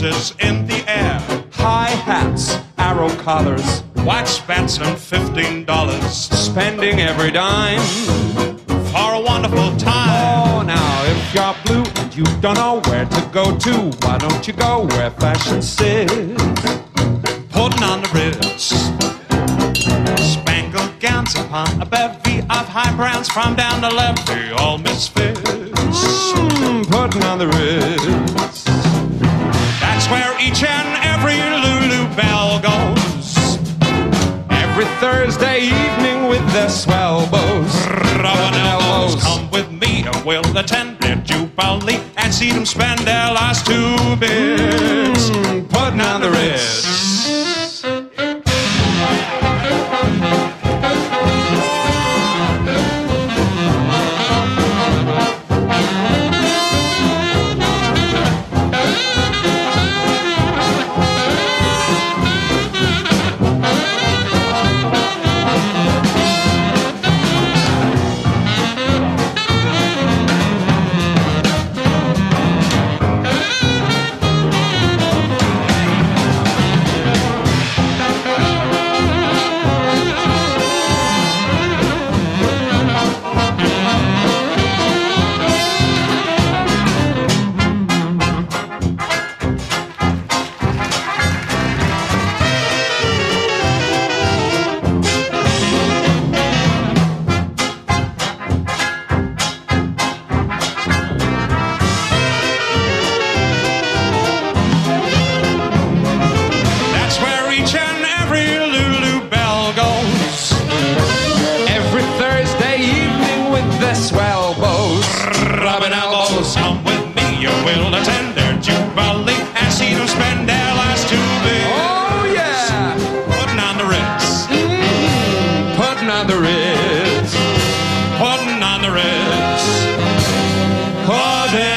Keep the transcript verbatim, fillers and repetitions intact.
roses in the air. High hats, arrow collars, Wax bats and fifteen dollars. spending every dime. For a wonderful time. Oh, now if you're blue and you don't know where to go to, why don't you go where fashion sits? Putting on the Ritz. Spangled gowns upon a bevy of high browns from down the levee, all misfits. Mm, putting on the Ritz. That's where each and every Lulu Belle goes. Every Thursday evening with their swell bows. Rubbing elbows, come with me and we'll attend their jubilee and see them spend their last two bits. Mm, putting on the Ritz. Swell bows, rubbing elbows, come with me, you will attend their jubilee and see them spend their last two bits. Oh yeah, putting on the Ritz, mm, putting on the Ritz, putting on the Ritz, putting